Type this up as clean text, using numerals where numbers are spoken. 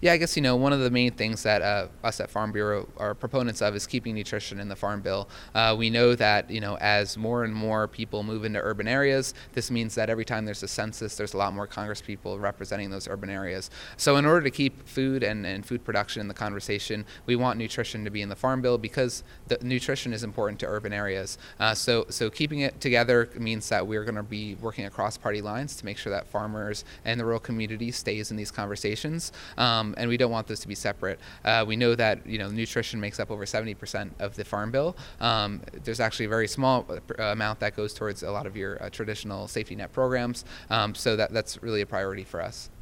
Yeah, I guess, one of the main things that us at Farm Bureau are proponents of is keeping nutrition in the Farm Bill. We know that, as more and more people move into urban areas, this means that every time there's a census, there's a lot more Congress people representing those urban areas. So in order to keep food and food production in the conversation, we want nutrition to be in the Farm Bill because the nutrition is important to urban areas. So keeping it together means that we're going to be working across party lines to make sure that farmers and the rural community stays in these conversations. And we don't want those to be separate. We know that nutrition makes up over 70% of the Farm Bill. There's actually a very small amount that goes towards a lot of your traditional safety net programs. So that's really a priority for us.